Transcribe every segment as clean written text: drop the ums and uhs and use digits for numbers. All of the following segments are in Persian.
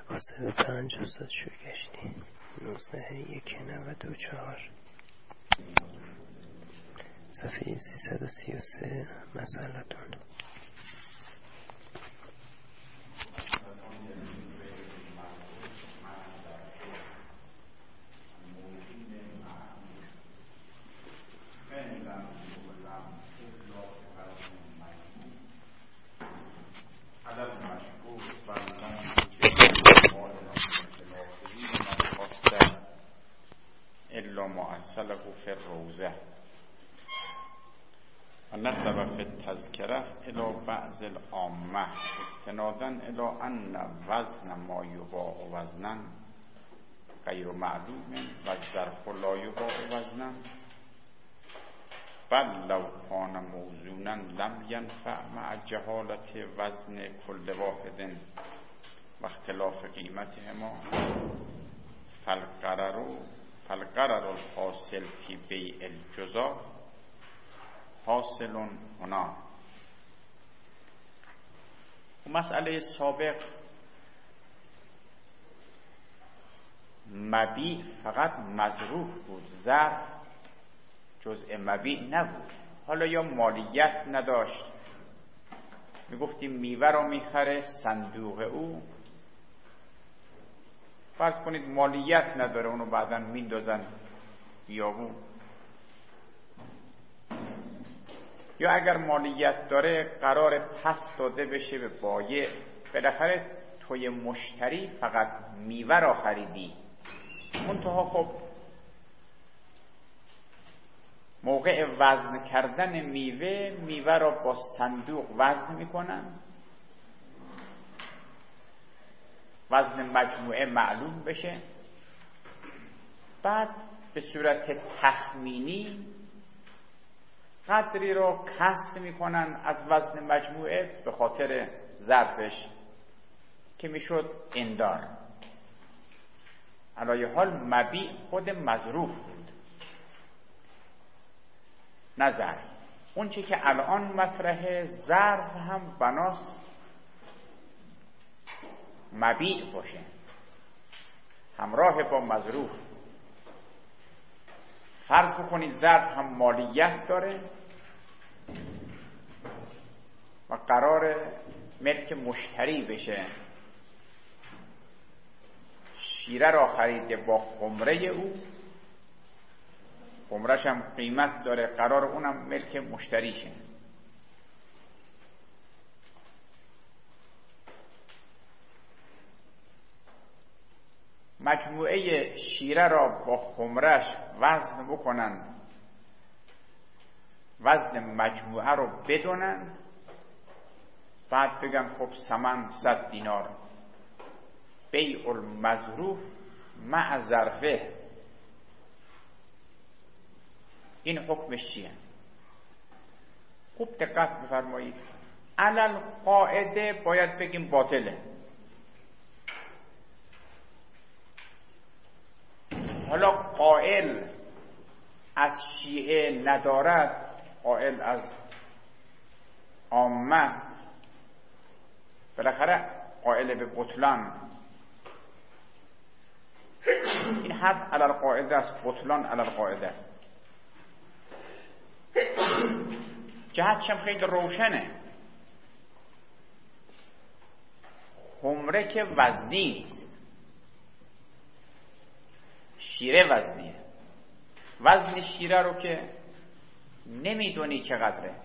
مکاسب 5 استاد شوگشتی 19/1/94 صفحه 333 مسئلتون. الا معسله فی الروضه و نسب فی التذکره الی بعض العامه استنادا الی ان وزن ما یباع وزنا غیر معلوم و الظرف لا یباع وزنا بل لو کان موزونا لم ینفع مع جهالت وزن کل واحد و اختلاف قیمتهما فالقرر الحاصل فی بیع الجزا حاصل هنا. مسئله سابق مبیع فقط مظروف بود، ظرف جزء مبیع نبود. حالا یا مالیت نداشت، میگفتیم میوه رو میخره صندوق او، فرض کنید مالیت نداره، اونو بعداً میندازن بیابون. یا اگر مالیت داره قرار پس داده بشه به بایع. بالاخره توی مشتری فقط میوه را خریدی، منتها خب موقع وزن کردن میوه را با صندوق وزن میکنن، وزن مجموعه معلوم بشه، بعد به صورت تخمینی قدری رو کسر میکنن از وزن مجموعه به خاطر ظرفش که میشد اندار. علای حال مبیع خود مظروف بود، نه ظرف. اون چی که الان مطرحه، ظرف هم بناس مبیع باشه همراه با مظروف. فرض بکنید ظرف هم مالیت داره و قرار ملک مشتری بشه، شیره را خریده با خمره او، خمرش هم قیمت داره، قرار اونم ملک مشتری شه. مجموعه شیره را با خمرش وزن بکنن، وزن مجموعه رو بدونن، بعد بگن خب ثمن 100 دینار، بیع المظروف مع ظرفه. این حکمش چیه؟ خوب دقت بفرمایید. علل قاعده باید بگیم باطله. حالا قائل از شیعه ندارد، قائل از عامه است، بالاخره قائل به بطلان. این حرف علل قاعده است، بطلان علل قاعده است. جهتش هم خیلی روشنه. خمره که وزنی نیست، شیره وزنیه. وزن شیره رو که نمیدونی چقدره،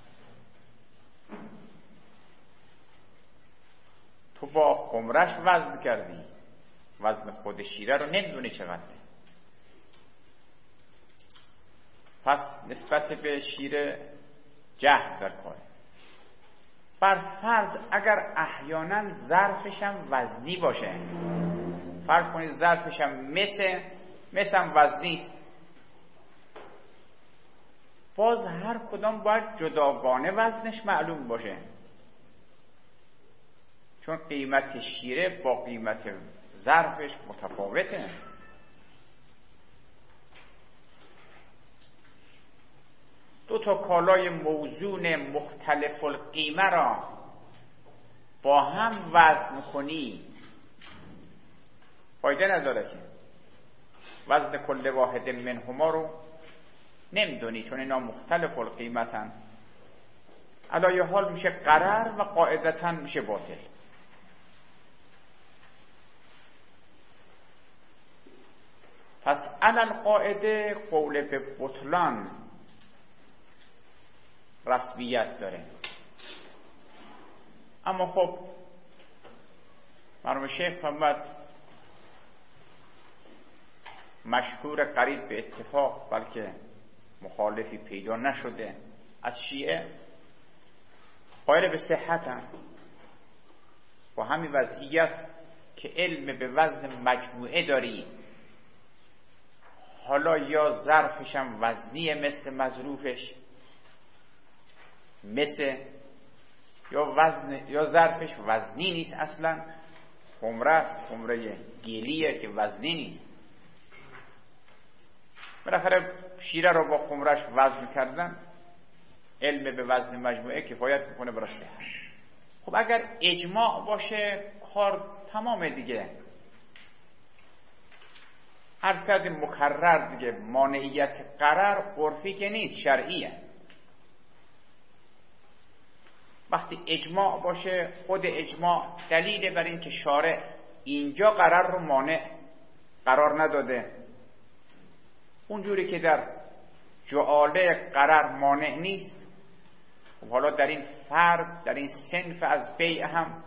تو با خمرش وزن کردی، وزن خود شیره رو نمیدونی چقدره. پس نسبت به شیره جهل در کاره. بر فرض اگر احیانا ظرفش هم وزنی باشه، فرض کنید ظرفش هم مثل وزنی است، باز هر کدام باید جداگانه وزنش معلوم باشه، چون قیمت شیره با قیمت ظرفش متفاوته. دو تا کالای موزون مختلف القیمه را با هم وزن کنی فایده نداره که وزن کل واحد منهما رو نمیدونی، چون اینا مختلف القیمتن. علایه حال میشه قرر و قاعدتا میشه باطل. پس علل قاعده قول به بطلان رسمیت داره. اما خب مرحوم شیخ فرمود مشهور قریب به اتفاق، بلکه مخالفی پیدا نشده از شیعه، قائل به صحتن. با همین وضعیت که علم به وزن مجموعه داری، حالا یا ظرفش هم وزنیه مثل مظروفش، یا ظرفش وزنی نیست، اصلا خمره است، خمره گلیه که وزنی نیست. بالاخره شیره رو با خمرش وزن کردن، علم به وزن مجموعه کفایت میکنه برای صحت. خب اگر اجماع باشه کار تمامه دیگه. عرض کردیم مکرر دیگه، مانعیت قرار عرفی که نیست، شرعیه. وقتی اجماع باشه، خود اجماع دلیل بر این که شارع اینجا قرار رو مانع قرار نداده، اونجوری که در جعاله قرار مانع نیست، خب حالا در این فرد، در این صنف از بیع هم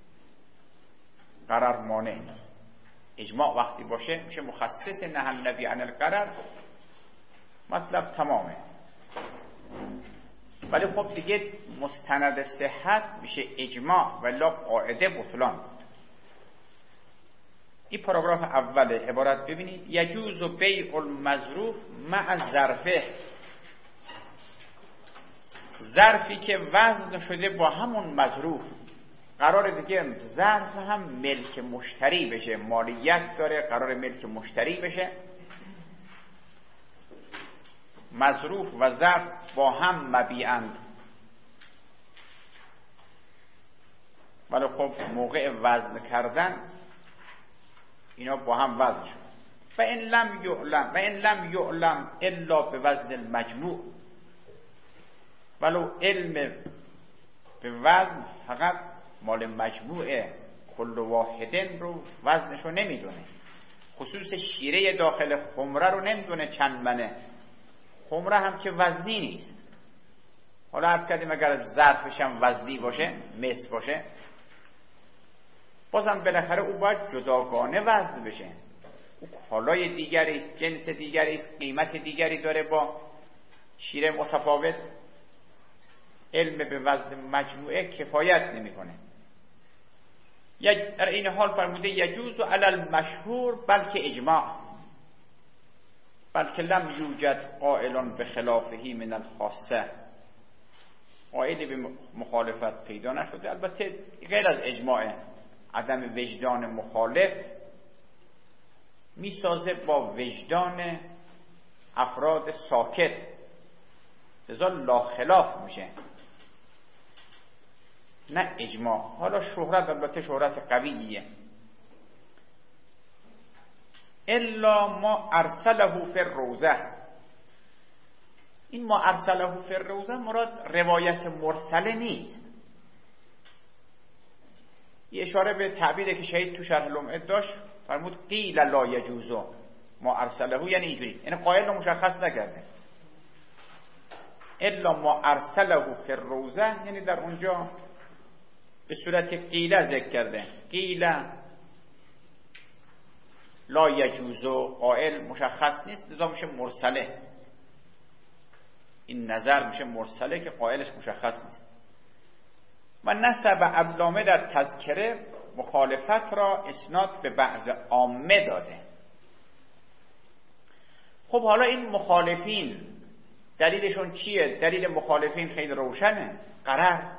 قرار مانع نیست. اجماع وقتی باشه میشه مخصص نهی النبی عن القرار، مطلب تمامه. ولی خب دیگه مستند صحت میشه اجماع ولا قاعده بطلان. این پاراگراف اول عبارت ببینید: یجوز بیع المظروف مع ظرفه. ظرفی که وزن شده با همون مظروف، قرار دیگه ظرف هم ملک مشتری بشه، مالیت داره، قرار ملک مشتری بشه. مظروف و ظرف با هم مبیعند، ولی خب موقع وزن کردن اینا با هم وزن شد. و این لم یعلم الا به وزن المجموع. ولو علم به وزن فقط مال مجموعه کل واحدن رو وزنش رو نمیدونه، خصوص شیره داخل خمره رو نمیدونه چند منه. خمره هم که وزنی نیست. حالا عرض کردیم اگر ظرفش هم وزنی باشه، مس باشه، بازم بالاخره او باید جداگانه وزن بشه. او کالای دیگری است، جنس دیگری است، قیمت دیگری داره با شیره متفاوت. علم به وزن مجموعه کفایت نمیکنه. در این حال فرموده یجوز علی المشهور بلکه اجماع، بلکه لم یوجد قائلان به خلافهی من الخاصه. قائلی به مخالفت پیدا نشده. البته غیر از اجماع، عدم وجدان مخالف میسازه با وجدان افراد ساکت، لذا لا خلاف میشه، نه اجماع. حالا شهرت البته شهرت قویه. الا ما ارسله فی الروضه. این ما ارسله فی الروضه مراد روایت مرسله نیست. یه اشاره به تعبیری که شهید تو شرح لمعه داشت، فرمود قیل لا یجوزو ما ارسله، یعنی اینجوری، یعنی قائل رو مشخص نکرده. الا ما ارسله فی الروضه یعنی در اونجا به صورت قیله ذکر کرده. قیله لا یجوزو، قائل مشخص نیست، لذا میشه مرسله. این نظر میشه مرسله که قائلش مشخص نیست. و نسب علامه در تذکره مخالفت را اسناد به بعض عامه داده. خب حالا این مخالفین دلیلشون چیه؟ دلیل مخالفین خیلی روشنه. قرار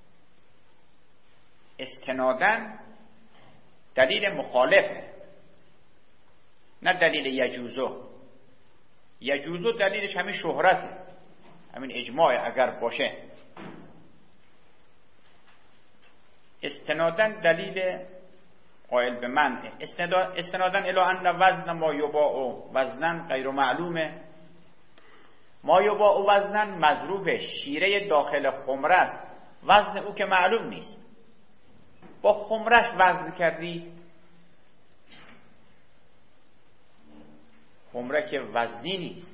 استنادن دلیل مخالفه، نه دلیل یجوزو. یجوزو دلیلش همین شهرته، همین اجماع اگر باشه. استنادن دلیل قائل به منع استنادن الی ان وزن ما یباع وزنا غیر معلومه. ما یباع وزنا مظروف شیره داخل خمره است، وزن او که معلوم نیست. با خمرش وزن کردی، خمره که وزنی نیست.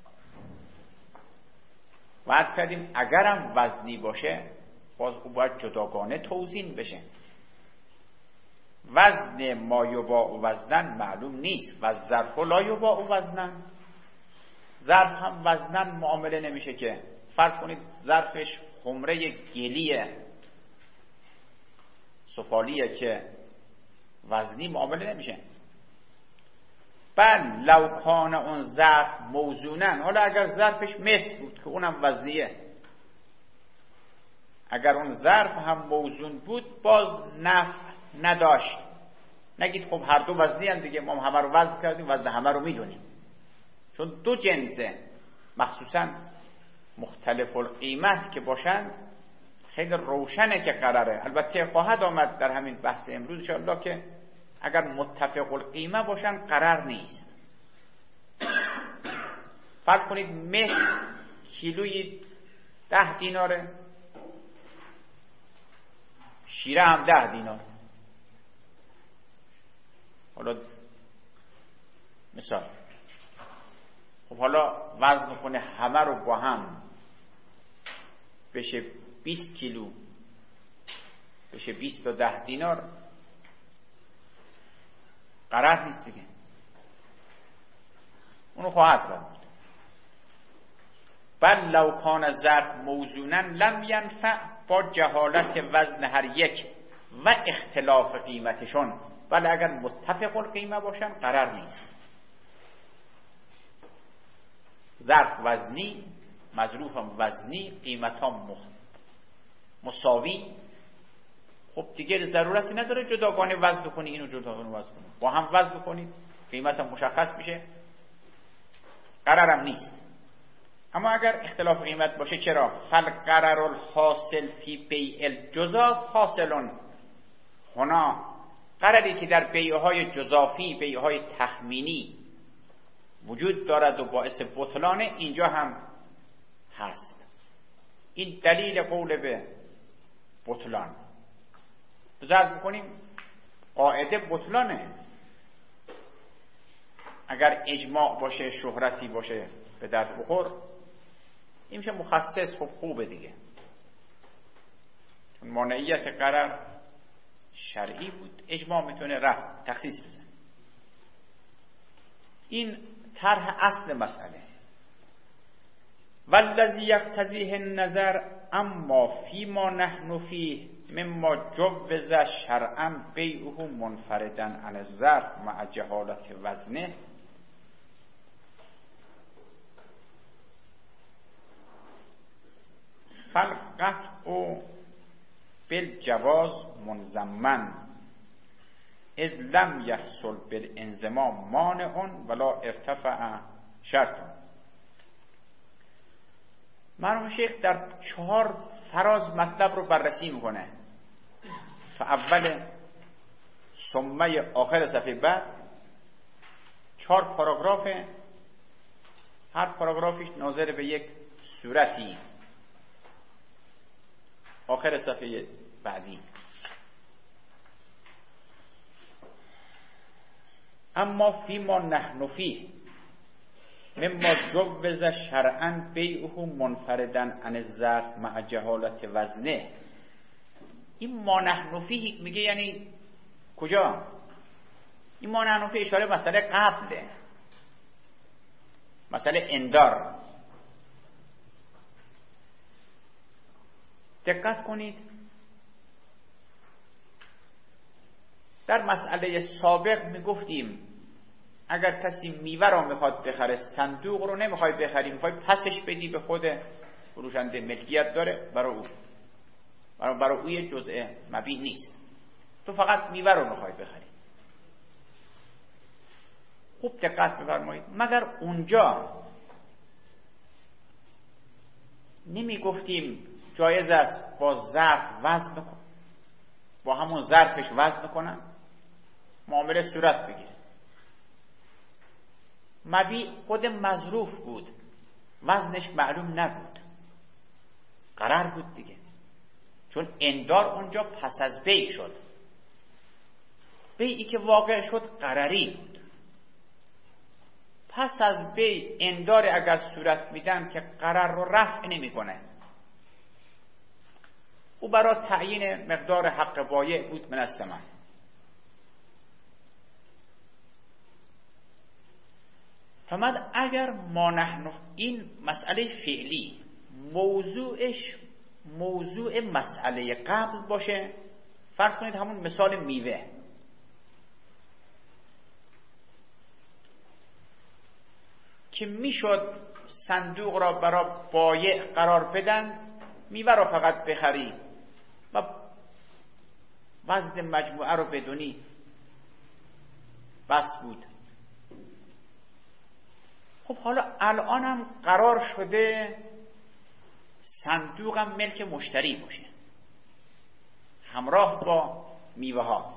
وزن کردیم اگرم وزنی باشه باز او باید جداگانه توزین بشه. وزن ما یباع وزنن معلوم نیست و ظرف لا یباع وزنن، ظرف هم وزنن معامله نمیشه که. فرض کنید ظرفش خمره گلیه سفالیه که وزنی معامله نمیشه. بل لو کان اون ظرف موزونن، حالا اگر ظرفش مس بود که اونم وزنیه، اگر اون ظرف هم موزون بود باز نفع نداشت. نگید خب هر دو وزنی هم دیگه، ما همه رو وزن کردیم، وزن همه رو میدونیم. چون دو جنسه، مخصوصا مختلف القیمت که باشن خیلی روشنه که قراره. البته خواهد آمد در همین بحث امروز انشاءالله که اگر متفق القیمه باشن قرار نیست. فرض کنید مس کیلویی 10 دیناره، شیره هم 10 دینار. حالا مثال، خب حالا وزن کنه همه رو با هم بشه 20 کیلو، بشه 20 و 10 دینار، قرار نیست دیگه. اونو خواهد کرد. بل لو کان ظرف موزونا لم ینفع، با جهالت وزن هر یک و اختلاف قیمتشون. بل اگر متفق القیمه باشن قرار نیست. ظرف وزنی، مظروف هم وزنی، قیمت هم مساوی، خب دیگه ضرورتی نداره جداگانه وزن کنی، اینو جداگانه وزن کنی، با هم وزن کنید، قیمت هم مشخص میشه، قرارم نیست. اما اگر اختلاف قیمت باشه چرا؟ فالقرار الحاصل فی بیع الجزا حاصل هنا، قراری که در بیعهای جزافی، بیعهای تخمینی وجود دارد و باعث بطلان، اینجا هم هست. این دلیل قول به بطلان. بذارت بکنیم قاعده بطلانه. اگر اجماع باشه، شهرتی باشه به درد بخور، این میشه مخصص. خب خوبه دیگه، چون مانعیت قرار شرعی بود، اجماع میتونه رفع تخصیص بزنه. این طرح اصل مسئله. والذی یقتضیه النظر اما فیما نحن فیه مما جوز شرعا بیعه منفردا عن الظرف مع جهالت وزنه. فالقطع بالجواز منضمن اذ لم یحصل بالانضمام مانع ولا ارتفع شرط. مرحوم شیخ در 4 فراز مطلب رو بررسی میکنه. فاول ثمه آخر صفحه بعد 4 پاراگراف، هر پاراگرافش ناظر به یک صورتی. آخر صفحه بعدی اما فیما نحن فیه مما جوز شرعا بیعه منفردا عن الظرف مع جهالت وزنه. این ما نحن فیه میگه یعنی کجا؟ این ما نحن فیه اشاره مسئله قبله، مسئله اندار. دقت کنید، در مسئله سابق میگفتیم اگر کسی میوه رو میخواد بخره، صندوق رو نمیخوای بخری، میخوای پسش بدی به خود فروشنده، ملکیت داره برای او، برای او یه جزء مبیع نیست، تو فقط میوه رو میخوای بخری. خوب دقت بفرمایید، مگر اونجا نمیگفتیم جایز است با ظرف وزن بکن، با همون ظرفش وزن کنن؟ معامله صورت بگیره. مبیع خود مظروف بود، وزنش معلوم نبود، قرار بود دیگه، چون اندار اونجا پس از بیع شد. بیعی که واقع شد قراری بود. پس از بیع اندار اگر صورت میدن که قرار رو رفع نمیکنه، او برای تعیین مقدار حق بایع بود من الثمن. فرمود اگر ما نحن، این مسئله فعلی موضوعش موضوع مسئله قبل باشه، فرض کنید همون مثال میوه، که میشد صندوق را برای بایع قرار بدن، میوه را فقط بخری و وزن مجموعه رو بدونی، بس بود. خب حالا الان هم قرار شده صندوقم ملک مشتری باشه همراه با میوه ها.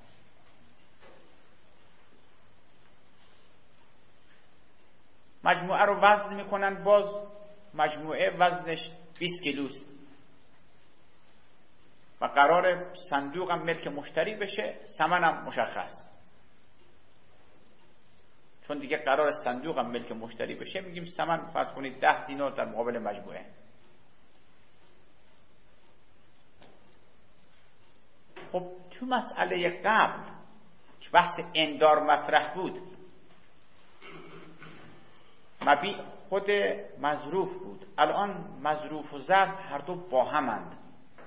مجموعه رو وزن میکنن، باز مجموعه وزنش 20 کیلوست و قرار صندوقم ملک مشتری بشه، ثمنم مشخص. چون دیگه قرار صندوقم ملک مشتری بشه، میگیم ثمن فرض کنید 10 دینار در مقابل مجموعه. خب تو مسئله قبل که بحث اندار مطرح بود، مبیع خود مظروف بود، الان مظروف و ظرف هر دو با همند.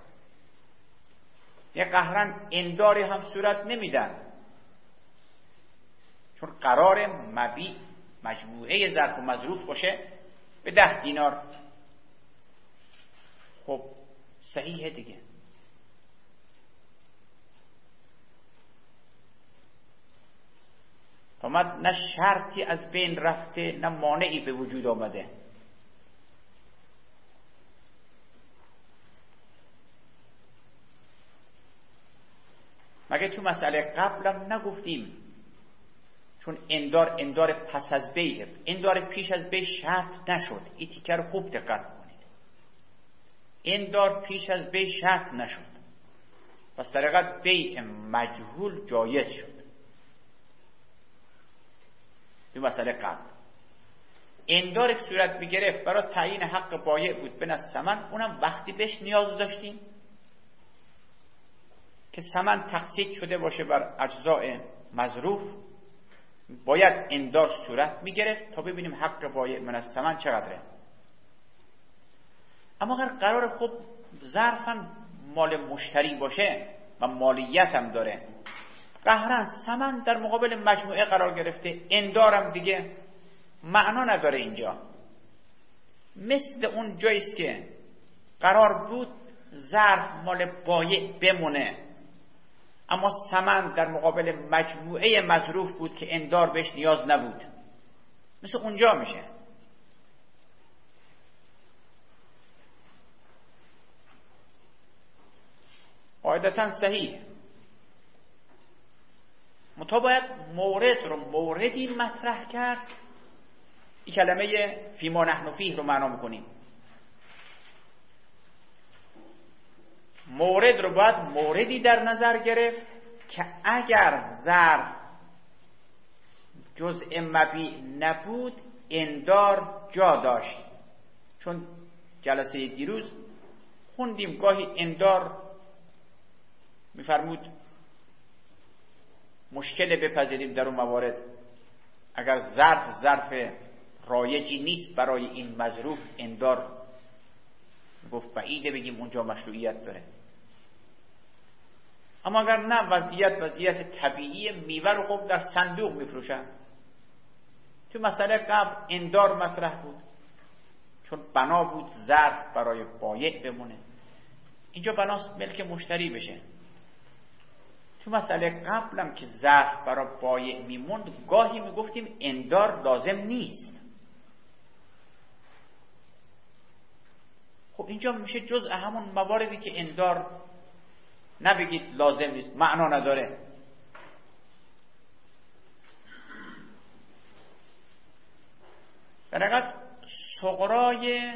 یه قهرن انداری هم صورت نمیدن، چون قرار مبیع مجموعه ظرف و مظروف باشه به 10 دینار. خب صحیحه دیگه. فرمود نه شرطی از بین رفته نه مانعی به وجود آمده. مگه تو مسئله قبلم نگفتیم چون اندار پس از بیع، اندار پیش از بیع شرط نشد. این تیکه رو خوب دقت کنید. اندار پیش از بیع شرط نشد، پس طریقت بیع مجهول جایز شد. تو مسئله قبل اندار که صورت میگرفت برای تعیین حق بایع بود به ثمن، اونم وقتی بهش نیاز داشتیم که ثمن تقسیط شده باشه بر اجزاء مظروف، باید اندار صورت میگرفت تا ببینیم حق بایع من الثمن چقدره. اما اگر قرار خب ظرفم مال مشتری باشه و مالیت هم داره، قهرن ثمن در مقابل مجموعه قرار گرفته، اندارم دیگه معنا نداره اینجا. مثل اون جاییست که قرار بود ظرف مال بایع بمونه، اما ثمن در مقابل مجموعه مظروف بود که اندار بهش نیاز نبود. مثل اونجا میشه. قاعدتا صحیح. منتها باید مورد رو موردی مطرح کرد. این کلمه فیما نحن فیه رو معنا میکنیم. مورد رو باید موردی در نظر گرفت که اگر ظرف جزء مبیع نبود اندار جا داشت. چون جلسه دیروز خوندیم گاهی اندار میفرمود مشکل بپذیریم در اون موارد اگر ظرف رایجی نیست برای این مظروف، اندار گفت بعیده بگیم اونجا مشروعیت داره. اما اگر نه، وضعیت طبیعی میوه رو خب در صندوق میفروشن. تو مسئله قبل اندار مطرح بود چون بنا بود ظرف برای بایع بمونه، اینجا بناست ملک مشتری بشه. تو مسئله قبلم که ظرف برای بایع میموند، گاهی میگفتیم اندار لازم نیست. خب اینجا میشه جزء همون مواردی که اندار نبگید لازم نیست، معنا نداره. در حقیقت صغرای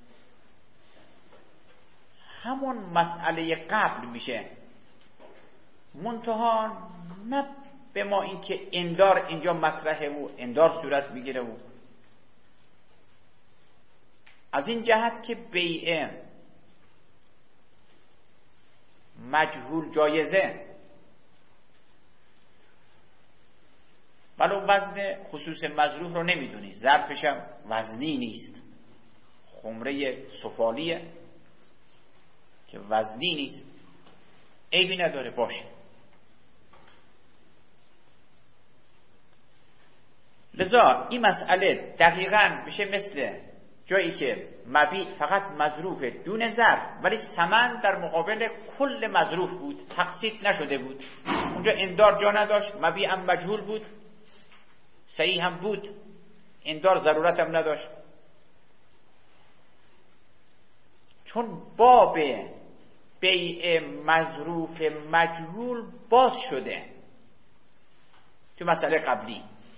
همون مسئله قبل میشه، منتها نه به ما اینکه اندار اینجا مطرحه و اندار صورت میگیره و از این جهت که بیع مجهول جایزه ولو وزن خصوص مظروف رو نمیدونی، ظرفش هم وزنی نیست، خمره سفالیه که وزنی نیست، عیبی نداره باشه. لذا این مسئله دقیقاً میشه مثل جایی که مبیع فقط مظروف دون ظرف ولی ثمن در مقابل کل مظروف بود، تقسیط نشده بود، اونجا اندار جا نداشت، مبیع هم مجهول بود، صحیح هم بود، اندار ضرورت هم نداشت. چون باب بیع مظروف مجهول باز شده تو مسئله قبلی.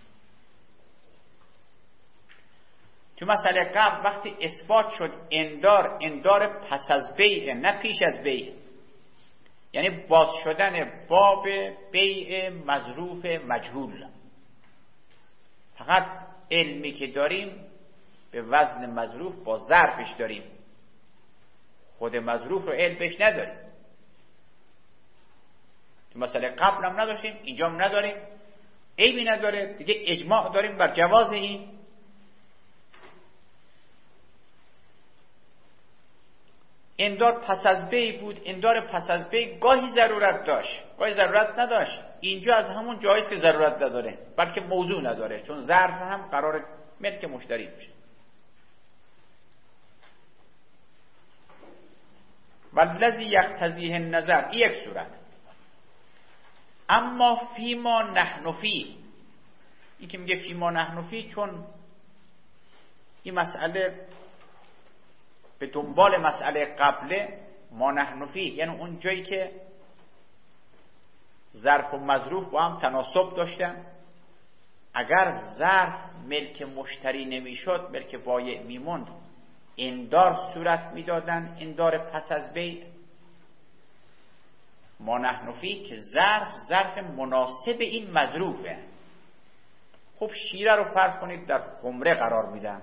تو مسئله قبل وقتی اثبات شد اندار پس از بیع نه پیش از بیع، یعنی باز شدن باب بیع مظروف مجهول. فقط علمی که داریم به وزن مظروف با ظرفش داریم، خود مظروف رو علم بهش نداریم. تو مسئله قبل هم نداشتیم، اینجا هم نداریم، عیبی نداره دیگه. اجماع داریم بر جواز این. اندار پس از بیع بود، اندار پس از بیع گاهی ضرورت داشت گاهی ضرورت نداشت. اینجا از همون جایز که ضرورت نداره بلکه موضوع نداره، چون ظرف هم قرار ملک مشتری بشه. والذی یقتضیه النظر، یک صورت. اما فیما نحن فی، این که میگه فیما نحن فی چون این مسئله به دنبال مسئله قبله، ما نحن فی یعنی اون جایی که ظرف و مظروف با هم تناسب داشتن. اگر ظرف ملک مشتری نمیشد، ملک بایع میموند، اندار صورت میدادن، اندار پس از بیع. ما نحن فی که ظرف مناسب این مظروفه. خب شیره رو فرض کنید در خمره قرار میدن،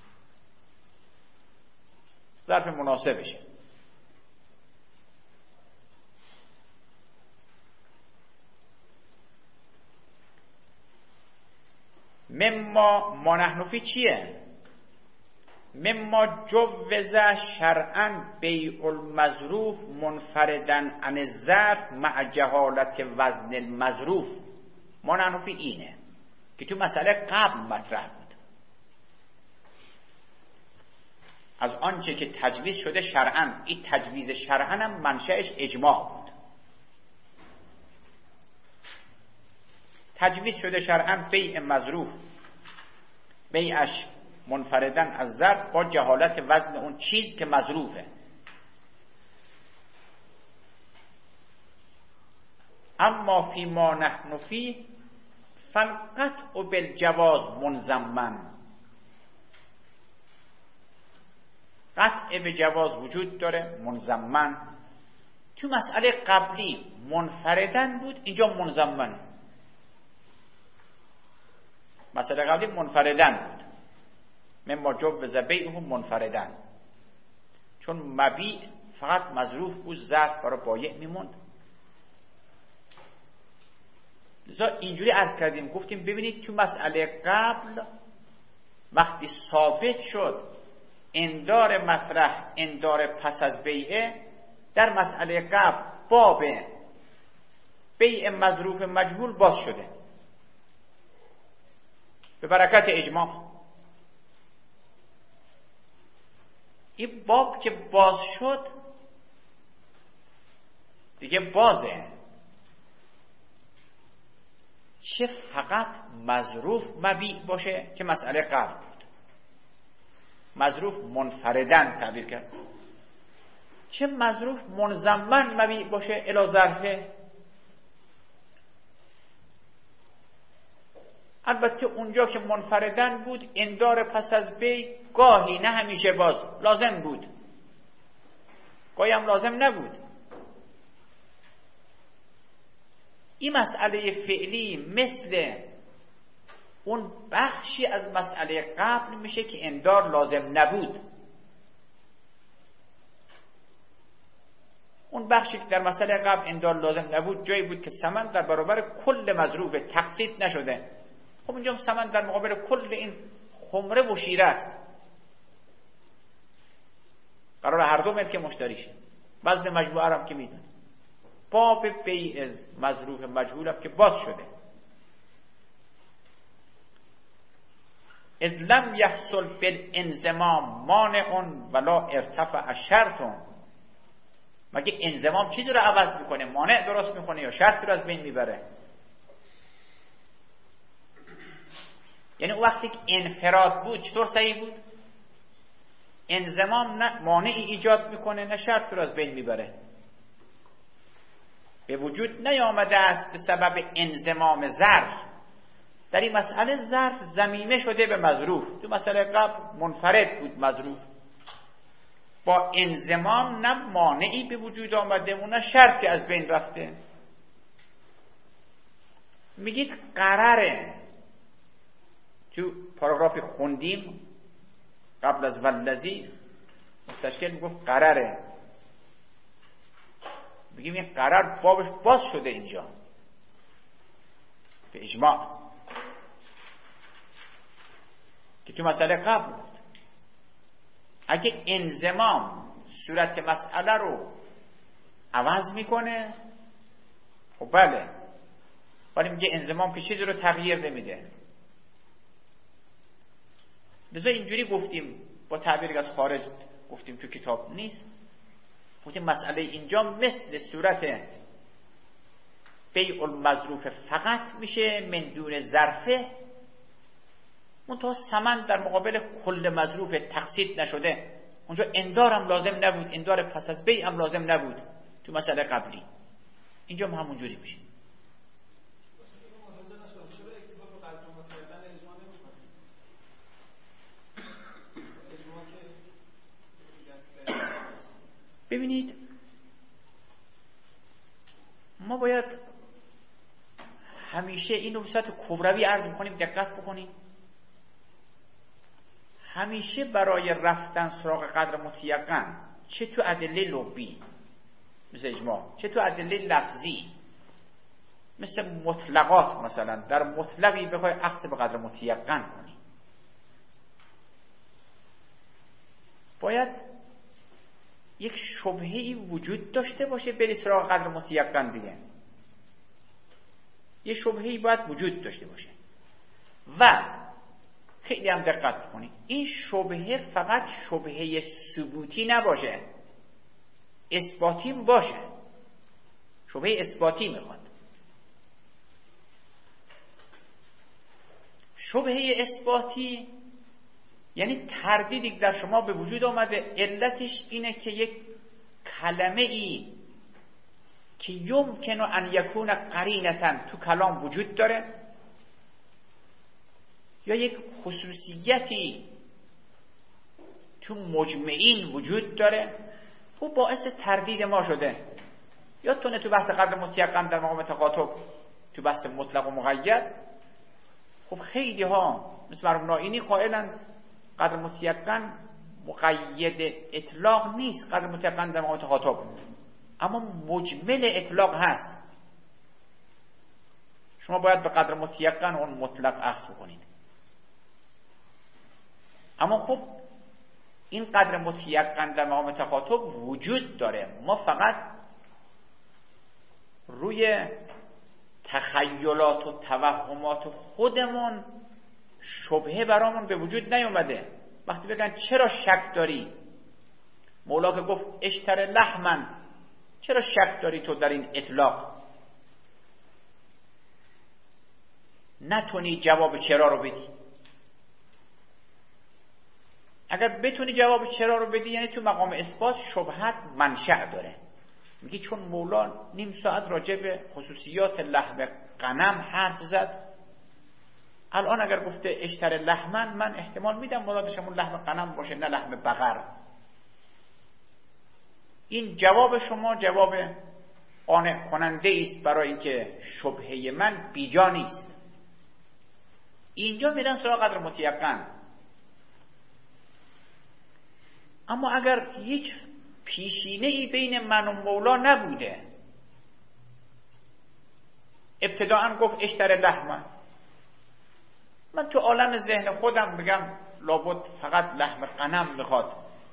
ظرف مناسبشه. ما نحن فی چیه؟ مما جوز شرعا بیع المظروف منفردا عن الظرف مع جهالت وزن المظروف. ما نحن فی اینه که تو مسئله قبل مطرح بود، از آنچه که تجویز شده شرعا. این تجویز شرعا هم منشأش اجماع بود. تجویز شده شرعا بیع مظروف، بیعش منفردن از ظرف با جهالت وزن اون چیز که مظروفه. اما فی ما نحن فی فالقطع بالجواز منضمن. قطع به جواز وجود داره منضمن. تو مسئله قبلی منفردن بود، اینجا منضمن. مسئله قبلی منفردن بود، مما جوز بیعه منفردن، چون مبیع فقط مظروف بود، ظرف برای بایع میموند. لذا اینجوری عرض کردیم، گفتیم ببینید تو مسئله قبل وقتی ثابت شد اندار مطرح اندار پس از بیعه، در مسئله قبل باب بیع مظروف مجهول باز شده به برکت اجماع. این باب که باز شد دیگه بازه، چه فقط مظروف مبیع باشه که مسئله قبل بود، مظروف منفردن تعبیر کرد، چه مظروف منضمن مبیع باشه الی ظرفه. البته اونجا که منفردن بود اندار پس از بی گاهی، نه همیشه، باز لازم بود، گاهی هم لازم نبود. این مسئله فعلی مثل اون بخشی از مسئله قبل میشه که اندار لازم نبود. اون بخشی که در مسئله قبل اندار لازم نبود جایی بود که ثمن در برابر کل مظروف تقسیط نشده. خب اینجا ثمن در مقابل کل این خمره و شیره است، قرار هر دو ملک مشتریشه. وزن مجموعه هم که میدونی، باب بیع از مظروف مجهول هم که باز شده. از لم یحصل بالانضمام مانع ولا ارتفع شرط. مگه انضمام چیزی رو عوض میکنه، مانع درست میکنه یا شرط رو از بین میبره؟ یعنی اون وقتی که انفراد بود چطور صحیح بود؟ انضمام نه مانعی ایجاد میکنه نه شرط رو از بین میبره. به وجود نیامده است به سبب انضمام ظرف. در این مسئله ظرف ضمیمه شده به مظروف. تو مسئله قبل منفرد بود مظروف، با انضمام نه مانعی به وجود آمده و نه شرطی از بین رفته. میگید قراره، تو پاراگرافی خوندیم قبل از والذی مستشکل میگفت قراره، بگیم این قرار بابش باز شده اینجا به اجماع که تو مسئله قبل بود. اگه انضمام صورت مسئله رو عوض میکنه خب بله، ولی میگه انضمام که چیزی رو تغییر نمیده. لذا اینجوری گفتیم، با تعبیر از خارج گفتیم، تو کتاب نیست، گفتیم مسئله اینجا مثل صورت بیع المظروف فقط میشه من دون ظرفه، منتها ثمن در مقابل کل مظروف تقسیط نشده. اونجا اندار هم لازم نبود، اندار پس از بیع هم لازم نبود تو مسئله قبلی. اینجا هم همونجوری میشه. ببینید ما باید همیشه اینو به صورت کبروی عرض میکنیم، دقت بکنیم. همیشه برای رفتن سراغ قدر متیقن، چه تو ادله لغوی مثل اجماع، چه تو ادله لفظی مثل مطلقات، مثلا در مطلقی بخوای اخذ به قدر متیقن کنی، باید یک شبهه‌ای وجود داشته باشه بری سراغ قدر متیقن دیگه. یه شبهه‌ای باید وجود داشته باشه و خیلی هم دقت کنید این شبهه فقط شبهه ثبوتی نباشه، اثباتی باشه. شبهه اثباتی میخواد. شبهه اثباتی یعنی تردیدی در شما به وجود آمده، علتش اینه که یک کلمه ای که یمکن ان یکون قرینتن تو کلام وجود داره، یا یک خصوصیتی تو مجمعین وجود داره و باعث تردید ما شده. یا تونه تو بحث قدر متیقن در مقام تقاطب، تو بحث مطلق و مقید، خب خیلی ها مثل مرحوم نائینی قائلن قدر متیقن مقید اطلاق نیست، قدر متیقن در مقام تقاطب، اما مجمل اطلاق هست. شما باید به قدر متیقن اون مطلق اخذ کنید. اما خب این قدر متیقن در مقام تخاطب وجود داره، ما فقط روی تخیلات و توهمات خودمون شبهه برامون به وجود نیومده. وقتی بگن چرا شک داری، مولا که گفت اشتر لحمن، چرا شک داری تو در این اطلاق؟ نتونی جواب چرا رو بدی. اگر بتونی جواب چرا رو بدی یعنی تو مقام اثبات شبهت منشأ داره. میگی چون مولا نیم ساعت راجع به خصوصیات لحم غنم حرف زد، الان اگر گفته اشتر لحمن، من احتمال میدم مرادش همون لحم غنم باشه، نه لحم بقر. این جواب شما جواب قانع کننده است برای اینکه شبهه من بیجا نیست. اینجا میرن سراغ قدر متیقن. اما اگر هیچ پیشینه ای بین من و مولا نبوده، ابتداءً گفت اشتر لحمه، من تو عالم ذهن خودم بگم لابد فقط لحم غنم میخواد،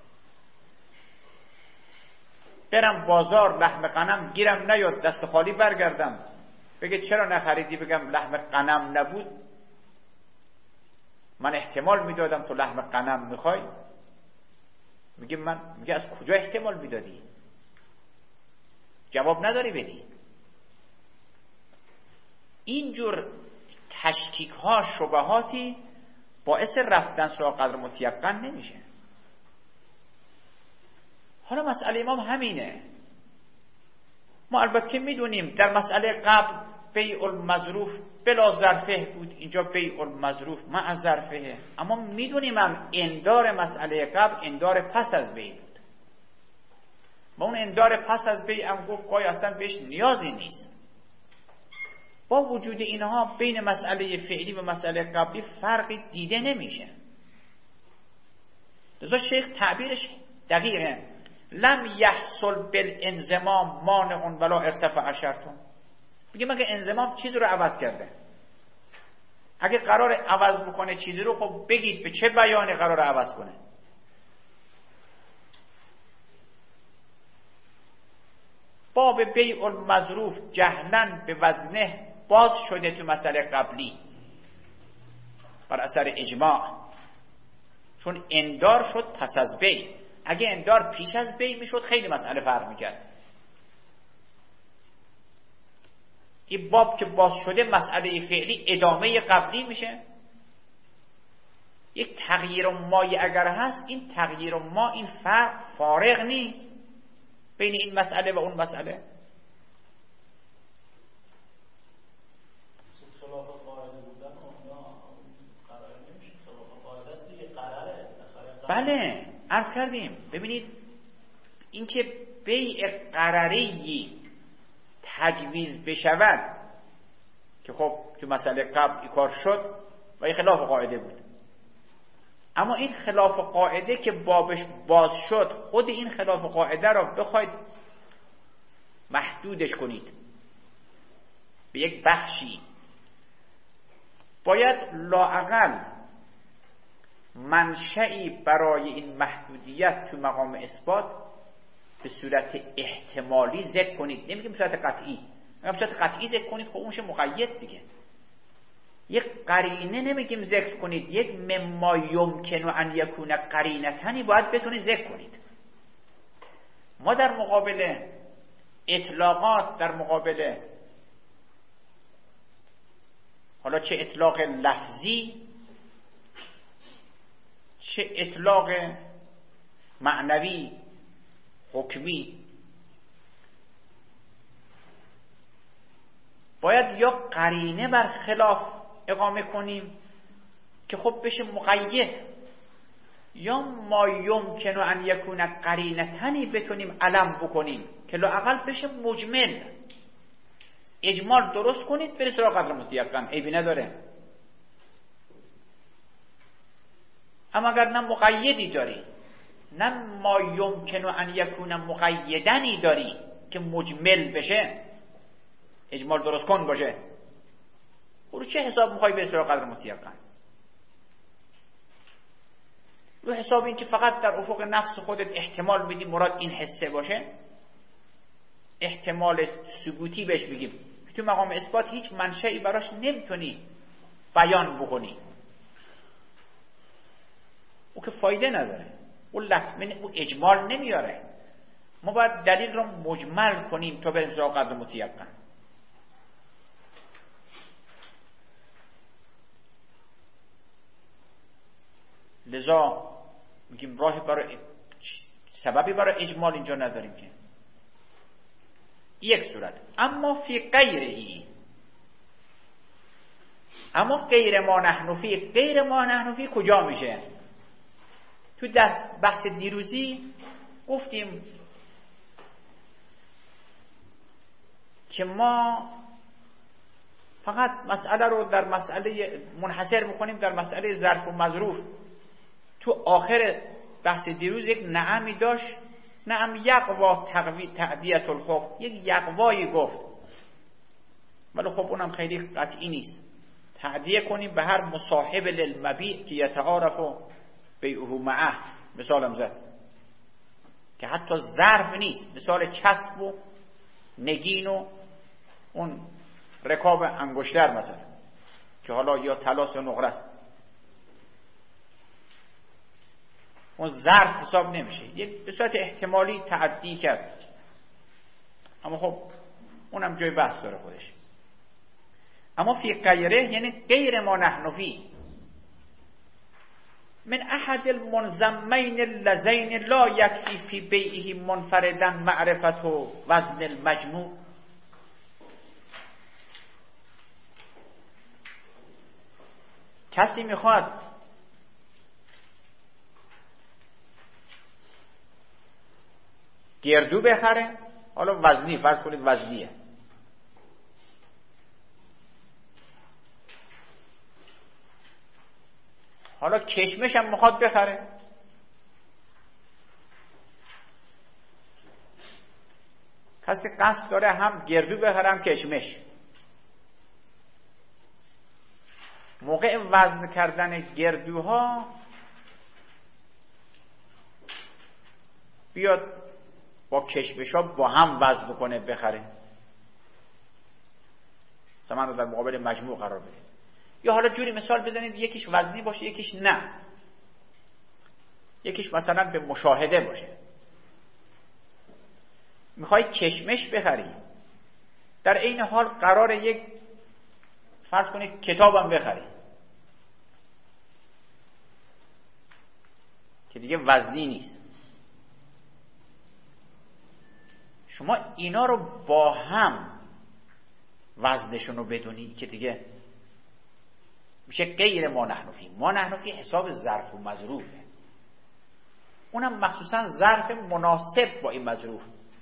برم بازار لحم غنم گیرم نیاد دست خالی برگردم، بگه چرا نخریدی، بگم لحم غنم نبود، من احتمال میدادم تو لحم غنم میخوای. میگه از کجا احتمال میدادی؟ جواب نداری بدی. اینجور تشکیک ها شبهاتی باعث رفتن سراغ قدر متیقن نمیشه. حالا مسئله امام همینه. ما البته میدونیم در مسئله قبل بیع المظروف بلا ظرفه بود، اینجا بیع المظروف مع ظرفه، اما میدونیم هم اندار مسئله قبل اندار پس از بیع بود. ما اون اندار پس از بیع هم گفت گاهی اصلا بهش نیازی نیست. با وجود اینها بین مسئله فعلی و مسئله قبلی فرقی دیده نمیشه. لذا شیخ تعبیرش دقیقه. لم یحصل بالانضمام مانع ولا ارتفع شرطون. میگه مگه انضمام چیزی رو عوض کرده؟ اگه قرار عوض بکنه چیزی رو، خب بگید به چه بیانی قرار عوض کنه. باب بیع المظروف جهلاً به وزنه باز شده تو مسئله قبلی بر اثر اجماع، چون اندار شد پس از بیع. اگه اندار پیش از بیع میشد خیلی مسئله فرق میکرد. این باب که باز شده مسئله فعلی ادامه قبلی میشه. یک تغییر مایی اگر هست، این تغییر ما، این فرق فارغ نیست بین این مسئله و اون مسئله. بله عرض کردیم. ببینید این که بیع قراری تجویز بشود که خب تو مسئله قبل این کار شد و این خلاف قاعده بود، اما این خلاف قاعده که بابش باز شد، خود این خلاف قاعده را بخواید محدودش کنید به یک بخشی، باید لااقل منشئی برای این محدودیت تو مقام اثبات به صورت احتمالی ذکر کنید. نمیگیم به صورت قطعی. به صورت قطعی ذکر کنید خب اونش مقید دیگه. یک قرینه نمیگیم ذکر کنید، یک مما یمکن ان یکون قرینتنی باید بتونید ذکر کنید. ما در مقابل اطلاقات، در مقابل حالا چه اطلاق لفظی چه اطلاق معنوی حکمی، باید یا قرینه بر خلاف اقامه کنیم که خب بشه مقید، یا ما یمکن ان یکون قرینتنی بتونیم علم بکنیم که لااقل بشه مجمل. اجمال درست کنید برید سراغ قدر متیقن، عیبی نداره. اما اگر نه مقیدی داری نه ما یمکن ان یکون مقیدنی داری که مجمل بشه، اجمال درست کن باشه، رو چه حساب میخوای به سراغ قدر متیقن؟ رو حساب این که فقط در افق نفس خودت احتمال میدی مراد این حسه باشه، احتمال ثبوتی بهش بگیم که تو مقام اثبات هیچ منشئی براش نمیتونی بیان بکنی، او که فایده نداره، او اجمال نمیاره. ما باید دلیل رو مجمل کنیم تا بریم سراغ قدر متیقن. لذا میگیم راه برای سببی برای اجمال اینجا نداریم که یک صورت. اما فی غیرهی، اما غیر ما نحن فی کجا میشه؟ تو در بحث دیروزی گفتیم که ما فقط مسئله رو در مسئله منحصر میکنیم در مسئله ظرف و مظروف. تو آخر بحث دیروز یک نعمی داشت، نعم یقوا تعدیت الحکم، یک یقوایی گفت، ولی خب اونم خیلی قطعی نیست. تعدیه کنیم به هر مصاحب للمبیع که یتعارف بیعه معه، مثالم زد که حتی ظرف نیست، مثال چسب و نگین و اون رکاب انگشتر مثلا که حالا یا طلاس یا نقره است، اون ظرف حساب نمیشه، یک به صورت احتمالی تعدی کرد، اما خب اونم جای بحث داره خودش. اما فی غیره یعنی غیر ما نحن فی من احد المنظمین اللذین لا یکفی فی بیعه منفردا معرفت و وزن المجموع. کسی میخواد گردو بخره، حالا وزنی، فرض کنید وزنیه، حالا کشمش هم میخواد بخره، کسی قصد داره هم گردو بخره هم کشمش، موقع وزن کردن گردوها بیاد با کشمشا با هم وزن کنه بخره، ثمن رو در مقابل مجموع قرار بده. یا حالا جوری مثال بزنید یکیش وزنی باشه یکیش نه، یکیش مثلا به مشاهده باشه. میخوای کشمش بخری، در عین حال قرار یک فرض کنید کتابم بخری که دیگه وزنی نیست. شما اینا رو با هم وزنشون رو بدونید که دیگه میشه غیر ما نحن فی. ما نحن فی حساب ظرف و مظروفه، اونم مخصوصا ظرف مناسب با این مظروف.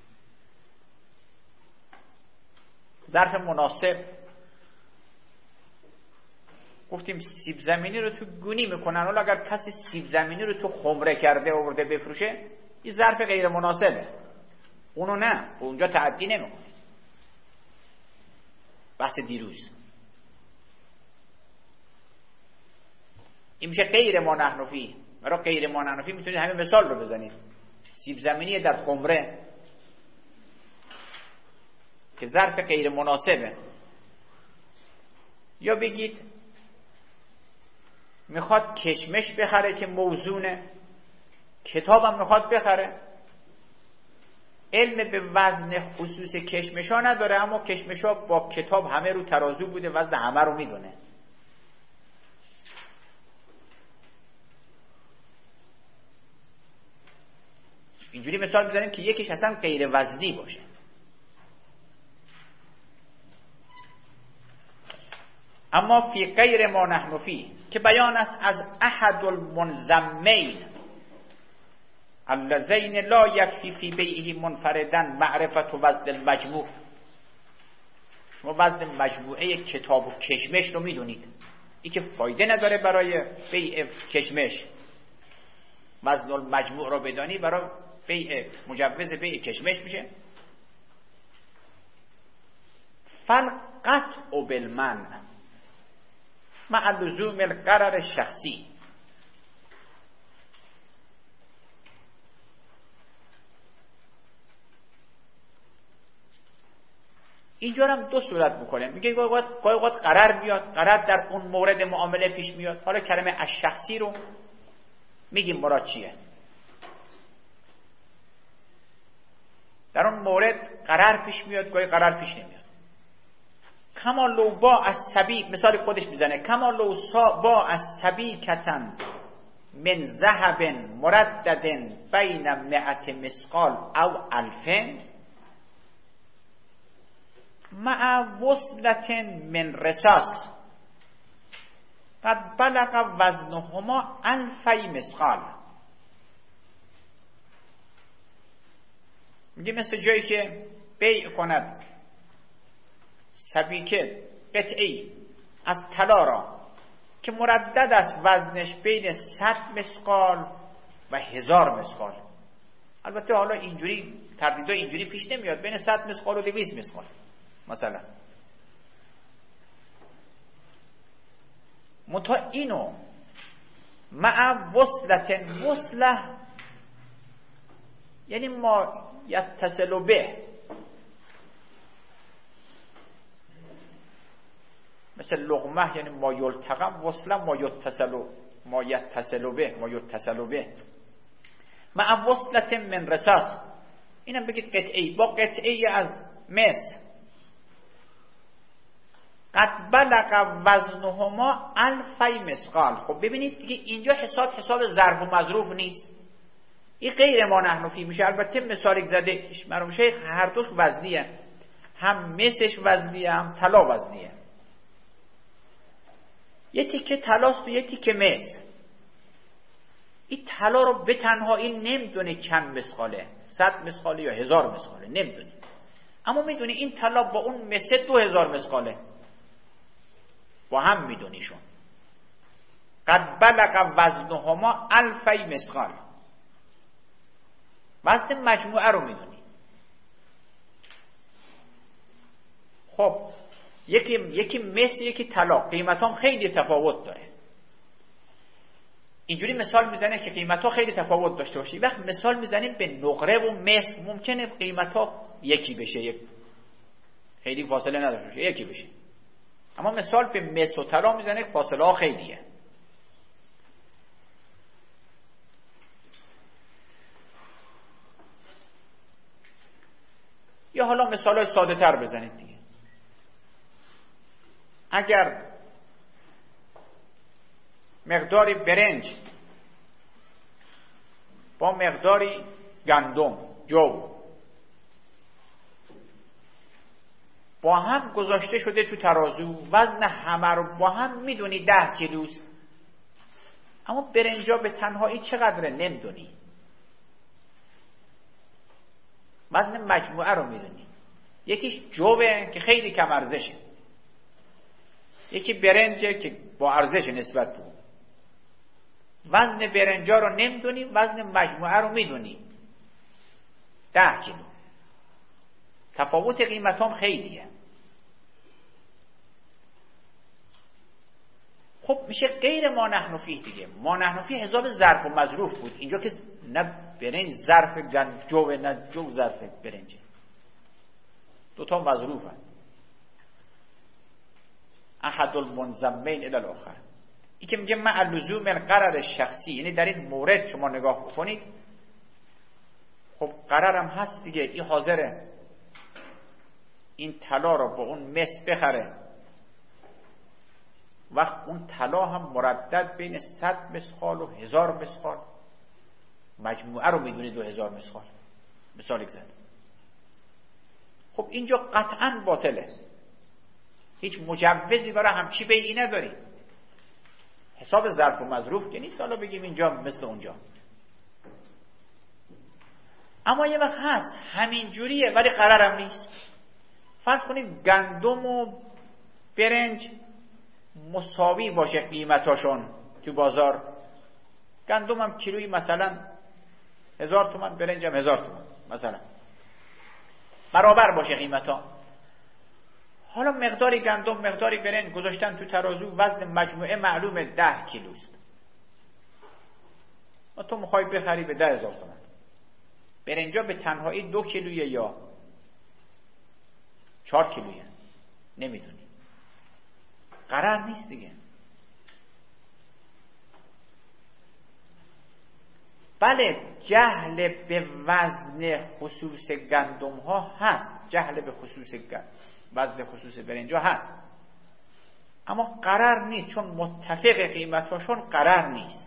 ظرف مناسب گفتیم سیب زمینی رو تو گونی میکنن، ولی اگر کسی سیب زمینی رو تو خمره کرده آورده بفروشه این ظرف غیر مناسبه، اونو نه، اونجا تعدی نمیکنه. بحث دیروز این میشه غیر ما نحن فی. برای غیر ما نحن فی میتونید همین مثال رو بزنید، سیب زمینی در خمره که ظرف غیر مناسبه، یا بگید میخواد کشمش بخره که موزونه، کتابم میخواد بخره، علم به وزن خصوص کشمشا نداره، اما کشمشا با کتاب همه رو ترازو بوده، وزن همه رو میدونه. اینجوری مثال بزنیم که یکیش اصلا غیر وزنی باشه. اما فی غیر ما نحن فی که بیان است از احد المنظمین اللذین لا یکفی فی بیعه منفردا معرفت و وزن المجموع. شما وزن مجموعه کتاب و کشمش رو میدونید، این که فایده نداره برای بیع کشمش، وزن المجموع رو بدانی برای بیع مجوز بیع کشمش میشه. فالقطع بالمنع مع لزوم القرار شخصی. اینجا هم دو صورت میکنه، میگه گاهی اوقات قرار میاد، قرار در اون مورد معامله پیش میاد. حالا کلمه از شخصی رو میگیم مراد چیه. در اون مورد قرار پیش میاد، گاهی قرار پیش نمیاد. کما لو با از سبی، مثال خودش میزنه، کما لو با از سبی کتن من ذهب مردد بین 100 مثقال او 1000 مع وصلت من رصاص قد بلغ وزنهما 1000 مثقال. میگه مثل جایی که بیع کند سبیکه قطعی از طلا را که مردد است وزنش بین 100 مثقال و 1000 مثقال. البته حالا اینجوری تردیدا اینجوری پیش نمیاد، بین 100 مثقال و 200 مثقال مثلا. متا اینو مع وصله یعنی ما یتصل به، مثل لقمه یعنی ما یلتقم، وصله ما یتصل به مع وصلة من رصاص. اینم بگید قطعی، با قطعی از مس. قد بلغ وزنهما 1000 مثقال. خب ببینید دیگه اینجا حساب ظرف و مظروف نیست، این غیر ما نحن فیه میشه. البته مثال زده مرحوم شیخ هر دوش وزنیه، هم مسش وزنیه هم طلا وزنیه. یه تیکه طلاست و یه تیکه مس. این طلا رو به تنهایی نمیدونه چند مسقاله، 100 مسقاله یا 1000 مسقاله، نمیدونه. اما میدونه این طلا با اون مس 2000 مسقاله، با هم میدونیشون. قد بلغ وزنهما 1000 مثقال. وزن مجموعه رو میدونی. خب یکی مس یکی طلا، قیمت هم خیلی تفاوت داره. اینجوری مثال میزنه که قیمت ها خیلی تفاوت داشته باشه. وقت مثال میزنیم به نقره و مس، ممکنه قیمت ها یکی بشه، خیلی فاصله نداشته باشه، یکی بشه. اما مثال به مس و طلا میزنه فاصله ها خیلیه. یا حالا مثال های ساده تر بزنید دیگه. اگر مقداری برنج با مقداری گندم جو با هم گذاشته شده تو ترازو، وزن همه رو با هم میدونی 10 کیلوست، اما برنجا به تنهایی چقدره نمیدونی، وزن مجموعه رو میدونی. یکیش جوه که خیلی کم ارزشه، یکی برنجه که با ارزش نسبت بود. وزن برنجا رو نمیدونی، وزن مجموعه رو میدونی 10 کیلو. تفاوت قیمت هم خیلیه. خب میشه غیر ما نحن فیه دیگه. ما نحن فیه حساب ظرف و مظروف بود. اینجا که نه برنج ظرف جو نه جو ظرف برنجه، دوتا مظروف هست. احد المنضمین الی الاخر. این که میگه مع لزوم القرار شخصی، یعنی در این مورد شما نگاه کنید، خب قرارم هست دیگه، این حاضره این طلا رو با اون مس بخره، وقت اون طلا هم مردد بین 100 مثقال و 1000 مثقال، مجموعه رو میدونی 2000 مثقال، مثال زد. خب اینجا قطعا باطله، هیچ مجوزی برای همچی بیعی نداری. حساب ظرف و مظروف که نیست حالا بگیم اینجا مثل اونجا. اما یه وقت هست همین جوریه ولی قرارم نیست. فرض کنید گندم و برنج مساوی باشه قیمتاشون تو بازار، گندم هم کیلویی مثلا 1000 تومان، برنج هم 1000 تومان مثلا، برابر باشه قیمتا. حالا مقداری گندم مقداری برنج گذاشتن تو ترازو، وزن مجموعه معلومه 10 کیلوست، و تو میخوای بخری به 10,000 تومان. برنجا به تنهایی 2 کیلویه یا 4 کیلویه، نمیدونی، قرار نیست دیگه. بله جهل به وزن خصوص گندم ها هست، جهل به خصوص وزن خصوص برنج ها هست، اما قرار نیست، چون متفق قیمت هاشون قرار نیست.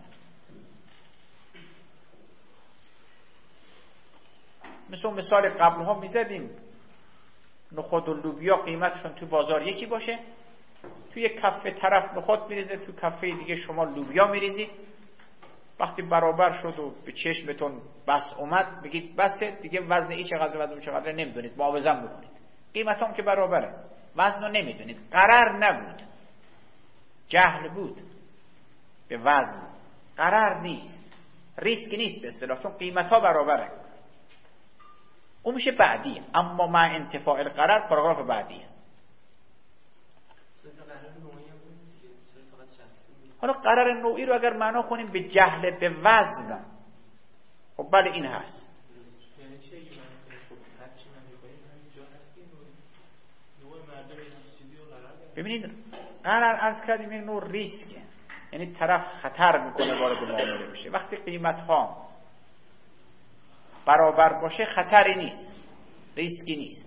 مثال قبل ها میزدیم، نخود و لوبیا قیمتشون تو بازار یکی باشه، توی کفه طرف نخود میریزه، تو کفه دیگه شما لوبیا میریزید. وقتی برابر شد و به چشمتون بس اومد بگید بسه، دیگه وزن این چقدر وزن اون چقدر نمیدونید، موازن بکنید. قیمت هم که برابره، وزن رو نمیدونید. قرار نبود، جهل بود به وزن. قرار نیست، ریسک نیست به اصطلاح، چون قیمت ها برابره. اون میشه بعدی. اما مع انتفاع القرار پاراگراف بعدیه. حالا قرار نوعی رو اگر معنا کنیم به جهل به وزن، خب بله این هست. ببینید قرار عرض کردیم این نوع ریسکه، یعنی طرف خطر میکنه وارد معامله بشه. وقتی قیمت ها برابر باشه خطری نیست، ریسکی نیست.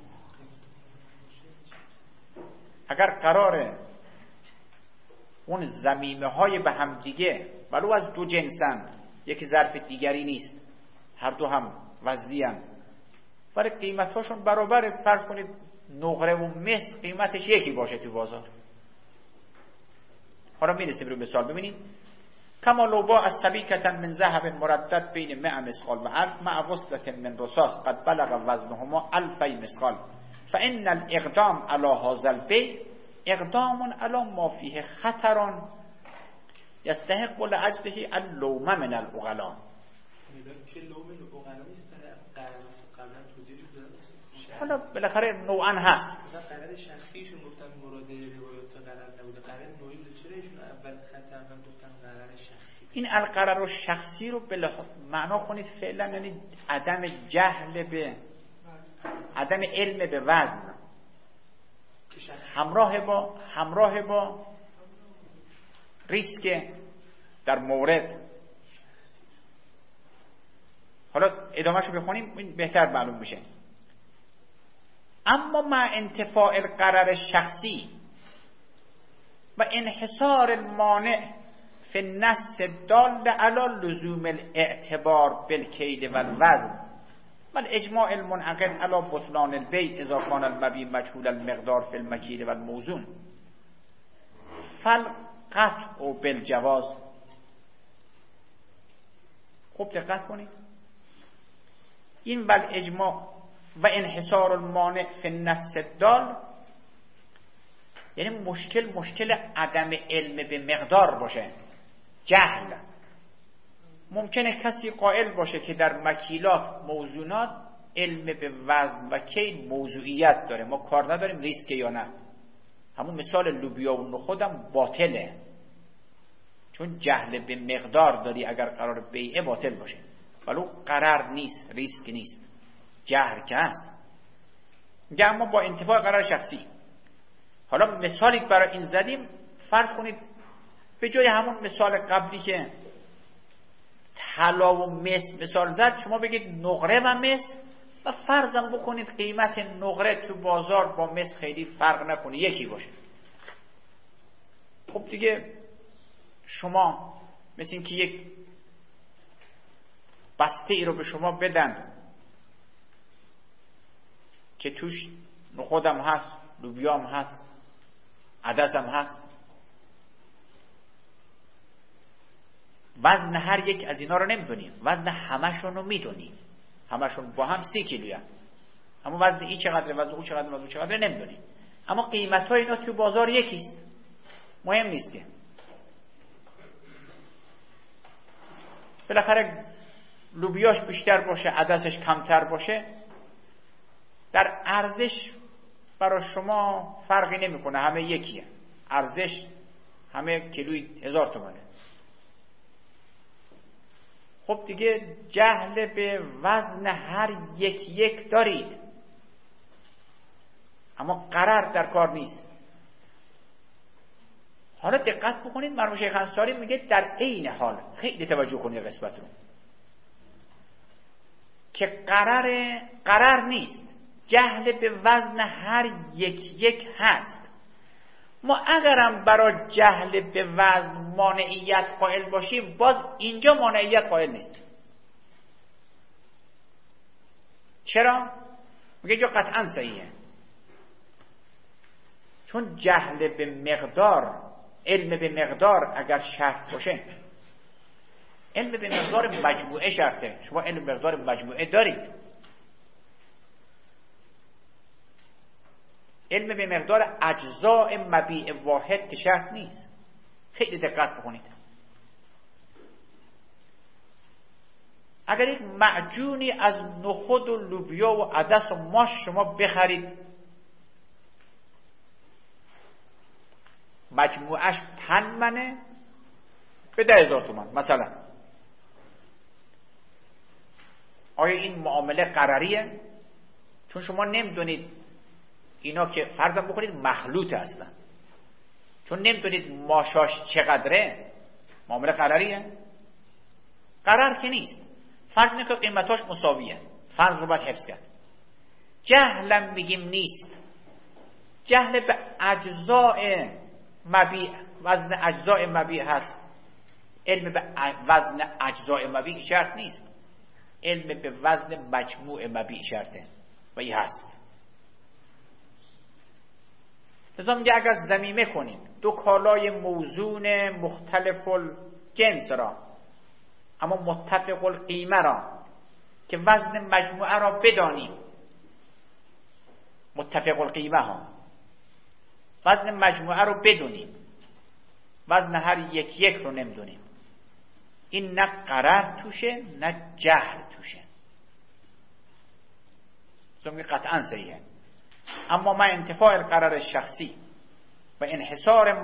اگر قراره اون ضمیمه های به هم دیگه ولو از دو جنسن، یکی ظرف دیگری نیست، هر دو هم وزنی هستند ولی قیمت هاشون برابره، فرض کنید نقره و مس قیمتش یکی باشه تو بازار. حالا میرسیم رو مثال ببینید. کما لو باع السبیکة من ذهب مردد بین 100 مثقال و 1000 مع وصلة من رصاص قد بلغ وزنهما 2000 مثقال فإن الإقدام على هذا البيع اقدام على ما فيه خطر يستحق لأجله اللوم من العقلاء. حالا بالاخره نوعا هست. قرار شخصیشون گفتن مراد روایات قرار نبوده، قرار نوعی بوده. چرا ایشون اول خط اول گفتن قرار شخصی؟ این القرار شخصی رو به معنا کنید فعلا یعنی عدم جهل به عدم علم به وزن همراه با ریسک در مورد. حالا ادامهشو بخونیم این بهتر معلوم میشه. اما مع انتفاع القرار شخصی و انحصار المانع فی النص الدال علی لزوم الاعتبار بالکیل و الوزن و الاجماع المنعقد علی بطلان البیع اذا کان المبیع مجهول المقدار فی المکیل و الموزون فالقطع بالجواز. خوب دقت کنید. این و الاجماع و انحصار المانع فی النص الدال یعنی مشکل عدم علم به مقدار باشه، جهل. ممکنه کسی قائل باشه که در مکیلات موزونات علم به وزن و کیل موضوعیت داره، ما کار نداریم ریسک یا نه. همون مثال لوبیا و نخودم باطله، چون جهل به مقدار داری اگر قرار بیعه باطل باشه، ولو قرار نیست، ریسک نیست، جهل که هست. میگه اما با انتفاع قرار شخصی. حالا مثالی برای این زدیم، فرض کنید به جای همون مثال قبلی که طلا و مس مثال زد، شما بگید نقره و مس و فرضم بکنید قیمت نقره تو بازار با مس خیلی فرق نکنه، یکی باشه. خب دیگه شما مثل این که یک بسته ای رو به شما بدن که توش نخودم هست، لوبیام هست، عدسم هست، وزن هر یک از اینا رو نمیدونیم، وزن همشون رو میدونیم، همشون با هم 30 کیلویه، اما وزن این چقدره، وزن اون چقدره، وزن اون چقدره نمیدونیم، اما قیمت های اینا توی بازار یکیست، مهم نیست که بالاخره لوبیاش بیشتر باشه عدسش کمتر باشه، در ارزش برای شما فرقی نمیکنه، همه یکیه، ارزش همه کیلوی 1000 تومانه. خب دیگه جهل به وزن هر یک دارید، اما قرار در کار نیست. حالا دقت بکنید، مرحوم شیخ انصاری میگه در عین حال، خیلی توجه کنید قسمت رو، که قرار نیست، جهل به وزن هر یک هست. ما اگرم برای جهل به وزن مانعیت قائل باشیم، باز اینجا مانعیت قائل نیست. چرا؟ میگه اینجا قطعا صحیحه، چون جهل به مقدار، علم به مقدار اگر شرط باشه، علم به مقدار مجموعه شرطه. شما علم به مقدار مجموعه دارید، علم به مقدار اجزاء مبیع واحد که شرط نیست. خیلی دقت بکنید. اگر یک معجونی از نخود و لوبیا و عدس و ماش شما بخرید، مجموعش 5 منه به 10,000 تومان مثلا، آیا این معامله قرریه؟ چون شما نمیدونید اینا که فرضاً بکنید مخلوط هستن، چون نمیدونید ماشاش چقدره، معامله قرریه؟ قرار که نیست. فرض اینه که قیمتاش مساویه، فرض رو باید حفظ کرد. جهلم میگیم نیست، جهل به اجزاء مبیع، وزن اجزاء مبیع هست. علم به وزن اجزاء مبیع شرط نیست، علم به وزن مجموع مبیع شرطه و این هست. لذا میگه اگر ضمیمه کنیم دو کالای موزون مختلف الجنس را اما متفق القیمه را که وزن مجموعه را بدانیم، متفق القیمه ها، وزن مجموعه رو بدونیم، وزن هر یک رو نمیدونیم، این نه قرار توشه نه جهل توشه. میگه قطعا صحیحه. اما ما انتفاع القرار شخصی و انحصار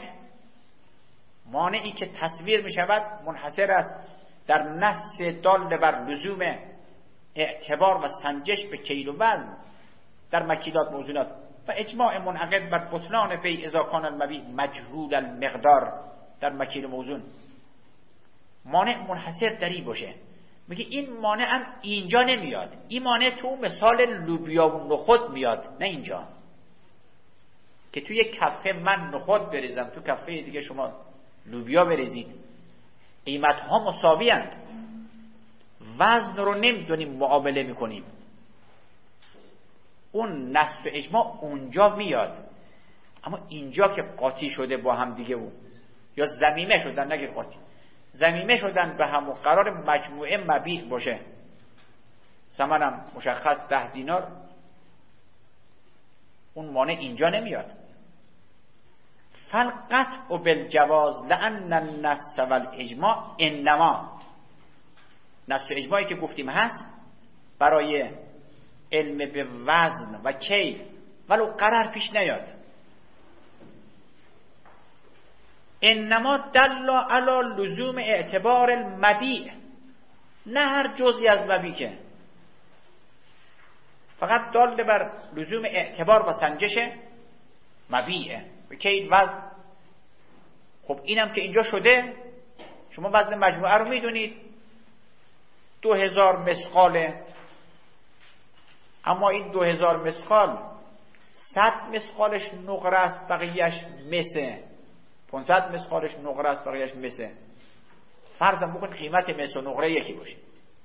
مانعی که تصویر می شود منحصر است در نص دال بر لزوم اعتبار و سنجش به کیل و وزن در مکیلات موزونات و اجماع منعقد بر بطلان بیع اذا کان المبیع مجهول المقدار در مکیل موزون. مانع منحصر در این باشه. میگه این مانع هم اینجا نمیاد، این مانع تو مثال لوبیا و نخود میاد، نه اینجا که توی یک کفه من نخود بریزم، تو کفه دیگه شما لوبیا بریزید، قیمت ها مساوی اند، وزن رو نمیدونیم معامله میکنیم. اون نص و اجماع اونجا میاد، اما اینجا که قاطی شده با هم دیگه یا ضمیمه شدن، نگه قاطی، ضمیمه شدن به هم و قرار مجموعه مبیع باشه، ثمنم مشخص 10 دینار، اون مانع اینجا نمیاد. فالقطع بالجواز لأن النص والاجماع انما، نص و اجماعی که گفتیم هست برای علم به وزن و کیل ولو قرار پیش نیاد. انما دل علی لزوم اعتبار المبیع، نه هر جزئی از مبیع، فقط دل بر لزوم اعتبار و سنجش مبیعه به کیل وزن. خب اینم که اینجا شده، شما وزن مجموعه رو میدونید 2000 مسقاله، اما این 2000 مسقال 100 مسقالش نقره است بقیهش مسه، 500 مسقالش نقره است بقیهش مسه. فرضاً بکن قیمت مس و نقره یکی باشه،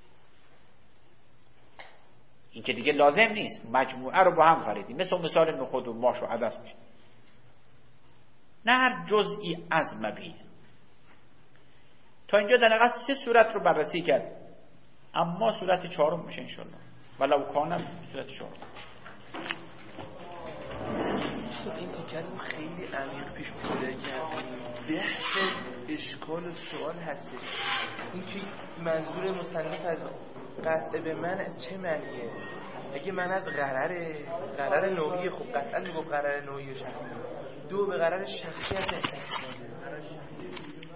این که دیگه لازم نیست، مجموعه رو با هم خریدیم، مثال نخود و ماش و عدس میشه، نه هر جزئی از مبیع. تا اینجا در حقیقت 3 صورت رو بررسی کرد، اما صورت 4 میشه انشالله، ولو کانم صورت 4. این کلمه خیلی عمیق پیش برده کردیم، بحث اشکال و سوال هستش. این که منظور مصنف از قطع به من چه معنیه؟ اگه من از قرار نوعی، خب قطعا میگم قرار نوعی و شخصی. 2 به قرار شخصی از